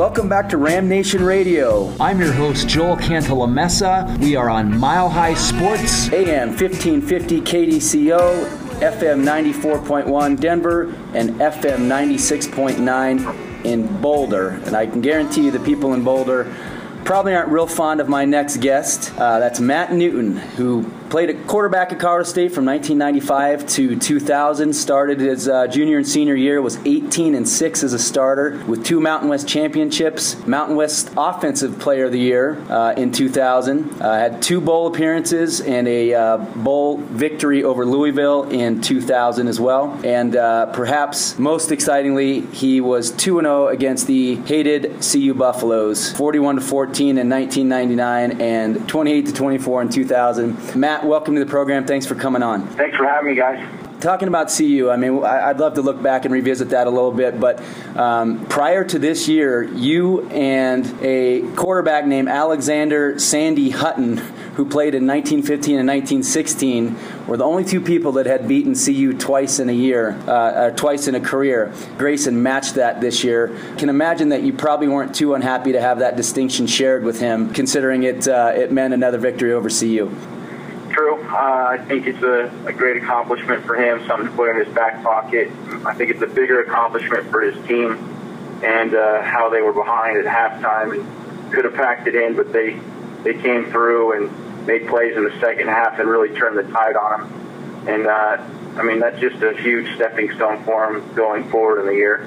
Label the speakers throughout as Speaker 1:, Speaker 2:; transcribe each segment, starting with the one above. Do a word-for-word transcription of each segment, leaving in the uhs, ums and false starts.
Speaker 1: Welcome back to Ram Nation Radio.
Speaker 2: I'm your host, Joel Cantalamessa. We are on Mile High Sports.
Speaker 1: A M fifteen fifty K D C O, F M ninety-four point one Denver, and F M ninety-six point nine in Boulder. And I can guarantee you the people in Boulder probably aren't real fond of my next guest. Uh, that's Matt Newton, who played at quarterback at Colorado State from nineteen ninety-five to two thousand. Started his uh, junior and senior year, was eighteen and six as a starter with two Mountain West championships. Mountain West Offensive Player of the Year uh, in two thousand. Uh, had two bowl appearances and a uh, bowl victory over Louisville in two thousand as well. And uh, perhaps most excitingly, he was two and oh against the hated C U Buffaloes, forty-one to fourteen in nineteen ninety-nine and twenty-eight to twenty-four in two thousand. Matt, welcome to the program. Thanks for coming on.
Speaker 3: Thanks for having me, guys.
Speaker 1: Talking about C U, I mean, I'd love to look back and revisit that a little bit, but um, prior to this year, you and a quarterback named Alexander Sandy Hutton, who played in nineteen fifteen and nineteen sixteen, were the only two people that had beaten C U twice in a year, uh, or twice in a career. Grayson matched that this year. Can imagine that you probably weren't too unhappy to have that distinction shared with him, considering it uh, it meant another victory over C U.
Speaker 3: True. Uh, I think it's a, a great accomplishment for him, something to put in his back pocket. I think it's a bigger accomplishment for his team and uh, how they were behind at halftime and could have packed it in, but they, they came through and made plays in the second half and really turned the tide on them. And, uh, I mean, that's just a huge stepping stone for him going forward in the year.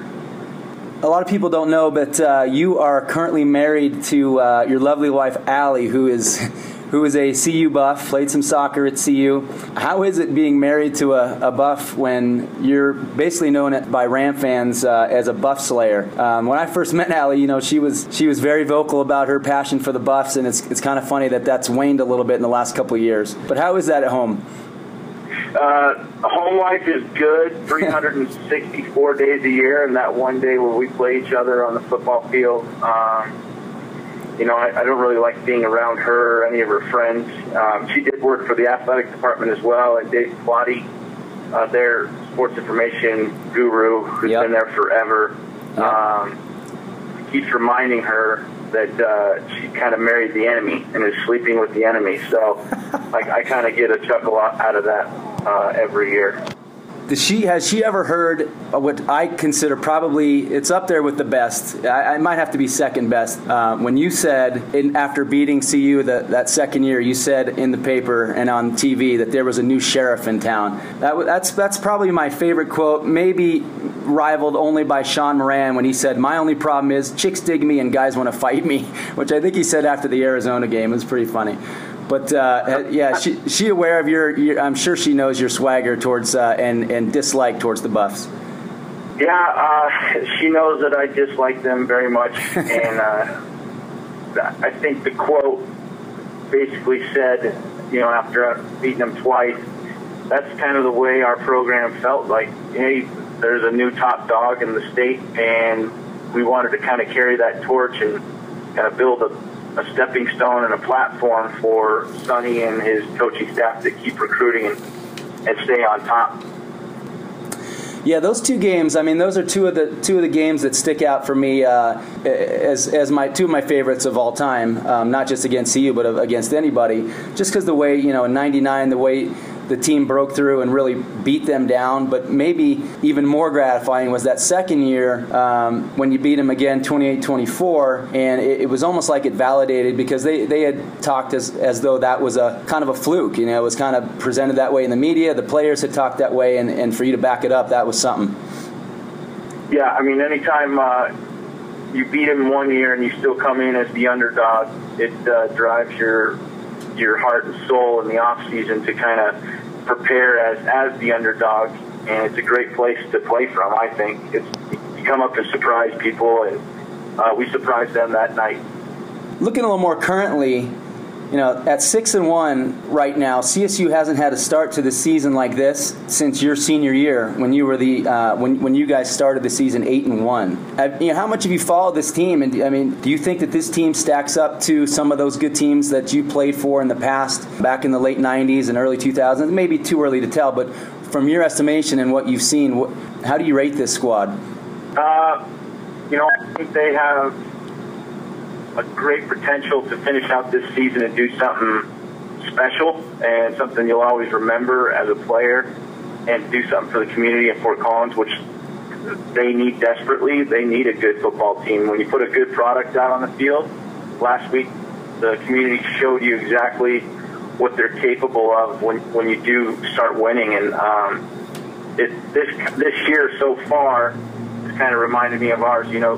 Speaker 1: A lot of people don't know, but uh, you are currently married to uh, your lovely wife, Allie, who is who is a C U buff, played some soccer at C U. How is it being married to a, a buff when you're basically known by Ram fans uh, as a buff slayer? Um, when I first met Allie, you know, she was she was very vocal about her passion for the Buffs, and it's it's kind of funny that that's waned a little bit in the last couple of years. But how is that at home?
Speaker 3: Uh, home life is good, three hundred sixty-four days a year, and that one day where we play each other on the football field. Um, you know, I, I don't really like being around her or any of her friends. Um, she did work for the athletic department as well, and Dave Plotty, uh, their sports information guru, who's
Speaker 1: yep.
Speaker 3: been there forever,
Speaker 1: yep.
Speaker 3: um, keeps reminding her that uh, she kind of married the enemy and is sleeping with the enemy. So I, I kind of get a chuckle out of that uh, every year.
Speaker 1: Does she has she ever heard what I consider probably it's up there with the best? I, I might have to be second best. Uh, when you said in, after beating C U the, that second year, you said in the paper and on T V that there was a new sheriff in town. That that's that's probably my favorite quote. Maybe rivaled only by Sean Moran when he said, "My only problem is chicks dig me and guys want to fight me," which I think he said after the Arizona game. It was pretty funny. But uh, yeah, she she aware of your, your. I'm sure she knows your swagger towards uh, and and dislike towards the Buffs.
Speaker 3: Yeah, uh, she knows that I dislike them very much, and uh, I think the quote basically said, you know, after I've beaten them twice, that's kind of the way our program felt. Like, hey, there's a new top dog in the state, and we wanted to kind of carry that torch and kind of build a. a stepping stone and a platform for Sonny and his coaching staff to keep recruiting and, and stay on top.
Speaker 1: Yeah, those two games. I mean, those are two of the two of the games that stick out for me uh, as as my two of my favorites of all time. Um, not just against C U, but against anybody. Just because the way you know in ninety-nine, the way the team broke through and really beat them down. But maybe even more gratifying was that second year um, when you beat them again twenty-eight twenty-four, and it, it was almost like it validated because they, they had talked as as though that was a kind of a fluke. You know, it was kind of presented that way in the media. The players had talked that way, and, and for you to back it up, that was something.
Speaker 3: Yeah, I mean, anytime uh, you beat them one year and you still come in as the underdog, it uh, drives your your heart and soul in the off season to kind of prepare as as the underdog, and it's a great place to play from. I think it's you come up and surprise people, and uh, we surprised them that night.
Speaker 1: Looking a little more currently, you know, at six and one right now, C S U hasn't had a start to the season like this since your senior year when you were the uh, when when you guys started the season eight and one. Have, you know, how much have you followed this team? And I mean, do you think that this team stacks up to some of those good teams that you played for in the past, back in the late nineties and early two thousands? Maybe too early to tell, but from your estimation and what you've seen, what, how do you rate this squad?
Speaker 3: Uh, you know, I think they have a great potential to finish out this season and do something special and something you'll always remember as a player, and do something for the community in Fort Collins, which they need desperately. They need a good football team. When you put a good product out on the field, last week the community showed you exactly what they're capable of when, when you do start winning. And um, it, this this year so far has kind of reminded me of ours. You know,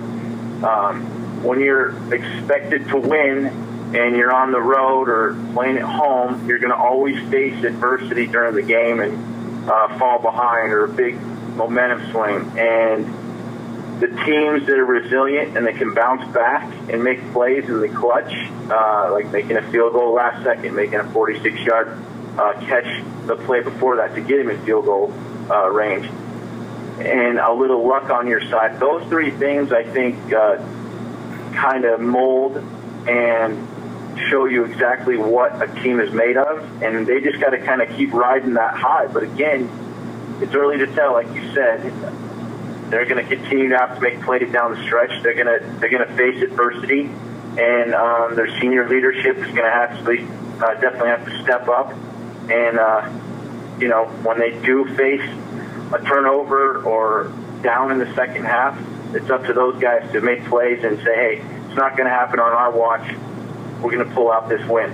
Speaker 3: um, when you're expected to win and you're on the road or playing at home, you're going to always face adversity during the game and uh, fall behind or a big momentum swing. And the teams that are resilient and they can bounce back and make plays in the clutch, uh, like making a field goal last second, making a forty-six yard uh, catch the play before that to get him in field goal uh, range, and a little luck on your side. Those three things, I think, uh, kind of mold and show you exactly what a team is made of, and they just got to kind of keep riding that high. But again, it's early to tell, like you said. They're going to continue to have to make plays down the stretch. They're going to they're going to face adversity, and um, their senior leadership is going to have to uh, definitely have to step up. And uh, you know, when they do face a turnover or down in the second half, it's up to those guys to make plays and say, "Hey, it's not going to happen on our watch. We're going to pull out this win."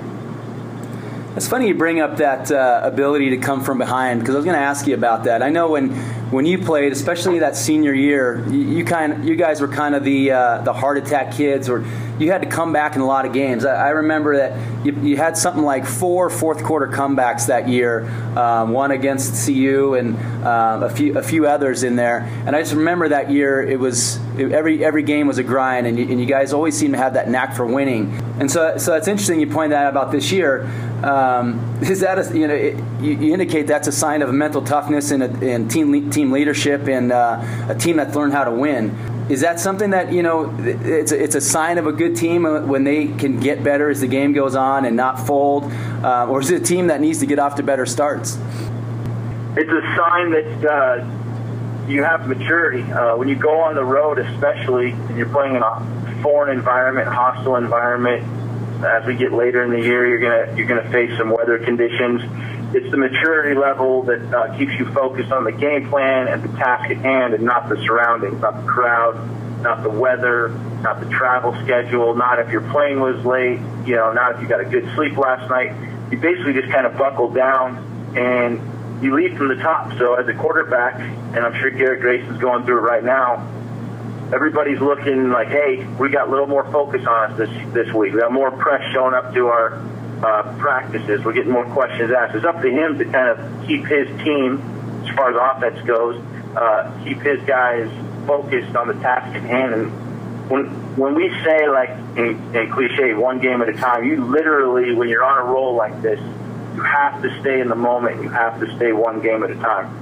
Speaker 1: It's funny you bring up that uh, ability to come from behind, because I was going to ask you about that. I know when when you played, especially that senior year, you, you kind you guys were kind of the uh, the heart attack kids, or you had to come back in a lot of games. I, I remember that you, you had something like four fourth quarter comebacks that year, um, one against C U and um, a few a few others in there. And I just remember that year it was it, every every game was a grind, and you, and you guys always seemed to have that knack for winning. And so so it's interesting you point that out about this year. Um, is that a, you know it, you, you indicate that's a sign of mental toughness and, a, and team le- team leadership and uh, a team that's learned how to win. Is that something that you know it's a, it's a sign of a good team when they can get better as the game goes on and not fold, uh, or is it a team that needs to get off to better starts?
Speaker 3: It's a sign that uh, you have maturity uh, when you go on the road, especially and you're playing in a foreign environment, hostile environment. As we get later in the year, you're gonna you're gonna face some weather conditions. It's the maturity level that uh, keeps you focused on the game plan and the task at hand, and not the surroundings, not the crowd, not the weather, not the travel schedule, not if your plane was late, you know, not if you got a good sleep last night. You basically just kind of buckle down and you lead from the top. So as a quarterback, and I'm sure Garrett Grayson's going through it right now, everybody's looking like, hey, we got a little more focus on us this this week. We got more press showing up to our uh, practices. We're getting more questions asked. It's up to him to kind of keep his team, as far as offense goes, uh, keep his guys focused on the task at hand. And when when we say, like, in, in cliche, one game at a time, you literally, when you're on a roll like this, you have to stay in the moment. You have to stay one game at a time.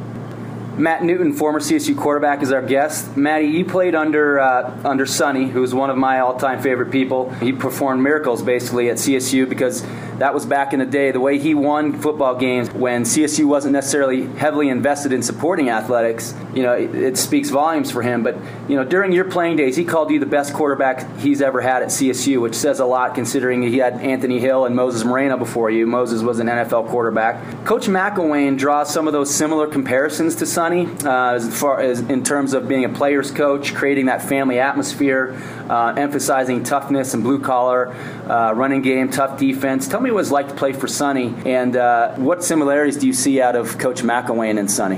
Speaker 1: Matt Newton, former C S U quarterback, is our guest. Matty, you played under uh, under Sonny, who is one of my all-time favorite people. He performed miracles, basically, at C S U because that was back in the day. The way he won football games when C S U wasn't necessarily heavily invested in supporting athletics, you know, it, it speaks volumes for him. But, you know, during your playing days, he called you the best quarterback he's ever had at C S U, which says a lot considering he had Anthony Hill and Moses Moreno before you. Moses was an N F L quarterback. Coach McElwain draws some of those similar comparisons to Sonny. Uh, as far as in terms of being a player's coach, creating that family atmosphere, uh, emphasizing toughness and blue collar, uh, running game, tough defense. Tell me what it's like to play for Sonny, and uh, what similarities do you see out of Coach McElwain and Sonny?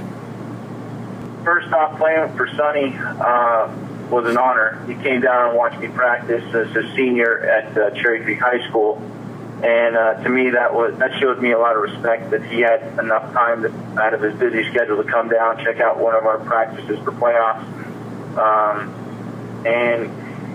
Speaker 3: First off, playing for Sonny uh, was an honor. He came down and watched me practice as a senior at uh, Cherry Creek High School. And uh, to me, that was that showed me a lot of respect that he had enough time to, out of his busy schedule to come down, check out one of our practices for playoffs. Um, and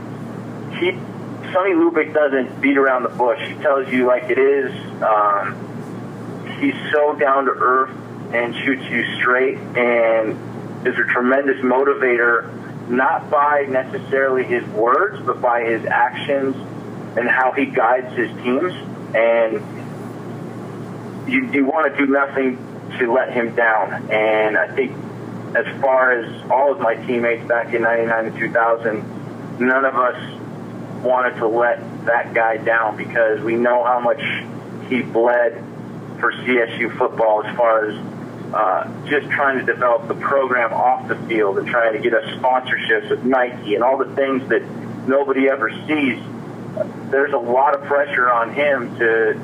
Speaker 3: he, Sonny Lubick doesn't beat around the bush. He tells you like it is. Um, he's so down to earth and shoots you straight, and is a tremendous motivator, not by necessarily his words, but by his actions and how he guides his teams. And you, you want to do nothing to let him down. And I think as far as all of my teammates back in ninety-nine and two thousand, none of us wanted to let that guy down because we know how much he bled for C S U football as far as uh, just trying to develop the program off the field and trying to get us sponsorships with Nike and all the things that nobody ever sees. There's a lot of pressure on him to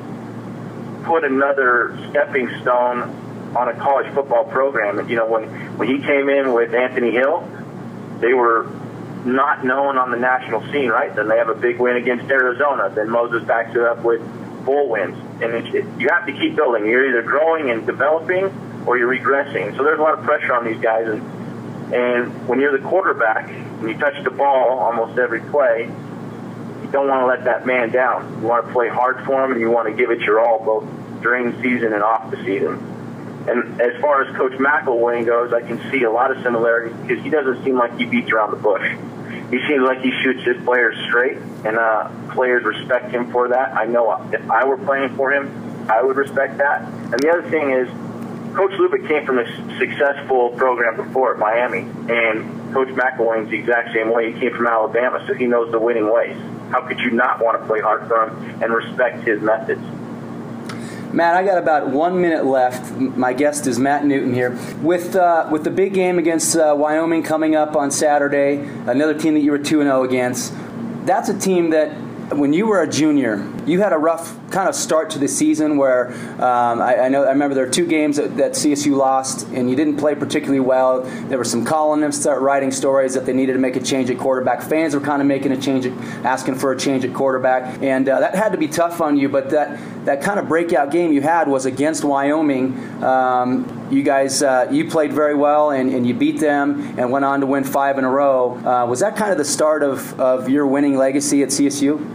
Speaker 3: put another stepping stone on a college football program. And, you know, when, when he came in with Anthony Hill, they were not known on the national scene, right? Then they have a big win against Arizona. Then Moses backs it up with bowl wins. And it, it, you have to keep building. You're either growing and developing or you're regressing. So there's a lot of pressure on these guys. And, and when you're the quarterback and you touch the ball almost every play, you don't want to let that man down. You want to play hard for him and you want to give it your all both during the season and off the season. And as far as Coach McElwain goes, I can see a lot of similarities because he doesn't seem like he beats around the bush. He seems like he shoots his players straight, and uh, players respect him for that. I know if I were playing for him, I would respect that. And the other thing is, Coach Lubick came from a successful program before at Miami, and Coach McElwain's the exact same way. He came from Alabama, so he knows the winning ways. How could you not want to play hard for him and respect his methods?
Speaker 1: Matt, I got about one minute left. My guest is Matt Newton here. With uh, with the big game against uh, Wyoming coming up on Saturday, another team that you were two and oh against, that's a team that when you were a junior, you had a rough kind of start to the season where um, I, I know I remember there were two games that, that C S U lost and you didn't play particularly well. There were some columnists start writing stories that they needed to make a change at quarterback. Fans were kind of making a change, at, asking for a change at quarterback, and uh, that had to be tough on you. But that that kind of breakout game you had was against Wyoming. Um, you guys uh, you played very well and, and you beat them and went on to win five in a row. Uh, was that kind of the start of, of your winning legacy at C S U?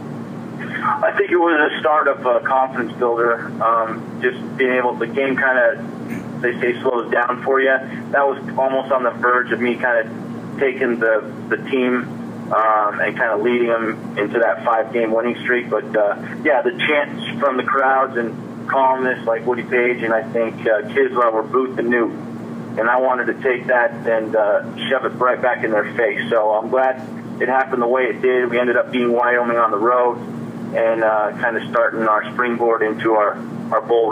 Speaker 3: I think it was a start of a confidence builder. Um, just being able, the game kind of, they say, slows down for you. That was almost on the verge of me kind of taking the the team um, and kind of leading them into that five-game winning streak. But, uh, yeah, the chants from the crowds and columnists like Woody Page and I think uh, Kisler were boot the new. And I wanted to take that and uh, shove it right back in their face. So I'm glad it happened the way it did. We ended up beating Wyoming on the road and uh, kind of starting our springboard into our, our bowl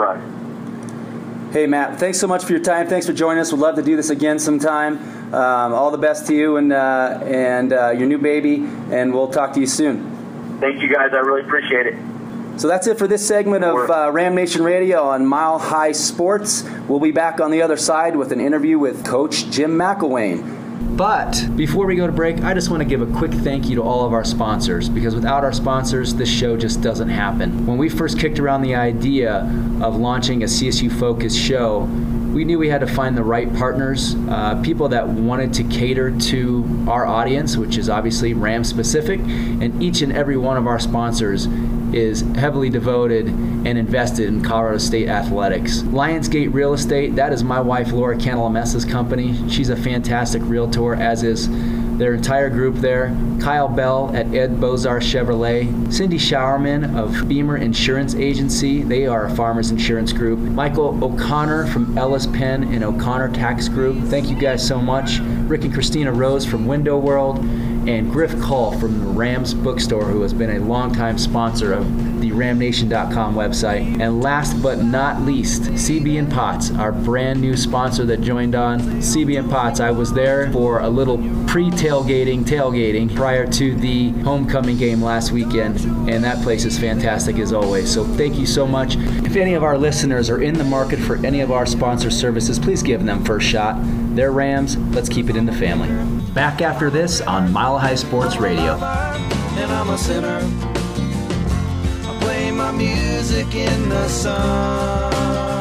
Speaker 3: run.
Speaker 1: Hey, Matt, thanks so much for your time. Thanks for joining us. We'd love to do this again sometime. Um, all the best to you and uh, and uh, your new baby, and we'll talk to you soon.
Speaker 3: Thank you, guys. I really appreciate it.
Speaker 1: So that's it for this segment of uh, Ram Nation Radio on Mile High Sports. We'll be back on the other side with an interview with Coach Jim McElwain.
Speaker 2: But before we go to break, I just want to give a quick thank you to all of our sponsors, because without our sponsors, this show just doesn't happen. When we first kicked around the idea of launching a C S U-focused show, we knew we had to find the right partners, uh, people that wanted to cater to our audience, which is obviously Ram specific, and each and every one of our sponsors is heavily devoted and invested in Colorado State athletics. Lionsgate Real Estate, that is my wife Laura Cantalamessa's company. She's a fantastic realtor, as is their entire group there. Kyle Bell at Ed Bozar Chevrolet. Cindy Showerman of Beamer Insurance Agency. They are a farmers insurance group. Michael O'Connor from Ellis Penn and O'Connor Tax Group. Thank you guys so much. Rick and Christina Rose from Window World. And Griff Call from the Rams Bookstore, who has been a longtime sponsor of the ram nation dot com website. And last but not least, C B and Potts, our brand new sponsor that joined on. C B and Potts, I was there for a little pre-tailgating, tailgating prior to the homecoming game last weekend, and that place is fantastic as always. So thank you so much. If any of our listeners are in the market for any of our sponsor services, please give them first shot. They're Rams. Let's keep it in the family. Back after this on Mile High Sports Radio.
Speaker 4: And I'm a sinner. I play my music in the sun.